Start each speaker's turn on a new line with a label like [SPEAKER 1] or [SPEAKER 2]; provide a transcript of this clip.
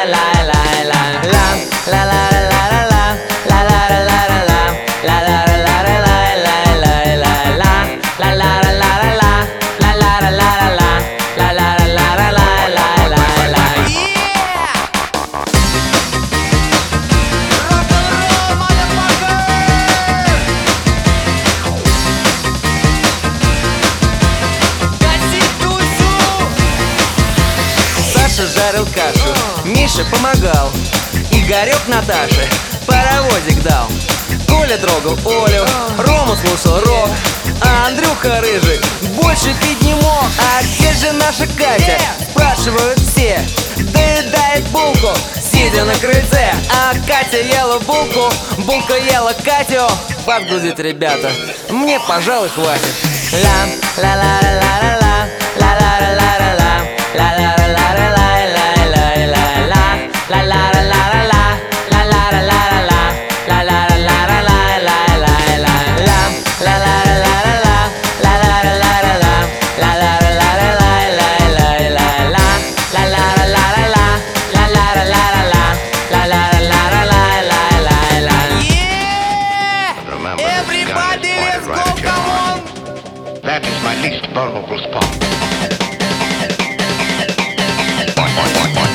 [SPEAKER 1] Саша жарил кашу, Миша помогал, Игорек Наташе паровозик дал. Коля трогал Олю, Рома слушал рок, а Андрюха рыжий больше пить не мог. А где же наша Катя? Спрашивают все. Доедает булку, сидя на крыльце. А Катя ела булку, булка ела Катю. Подгрузит, ребята, мне, пожалуй, хватит. Ла-ла-ла-ла-ла-ла, ла-ла-ла-ла-ла, ла-ла-ла-ла-ла.
[SPEAKER 2] Remember, this gun is pointed right at your heart. That is my least vulnerable spot. Point, point, point, point.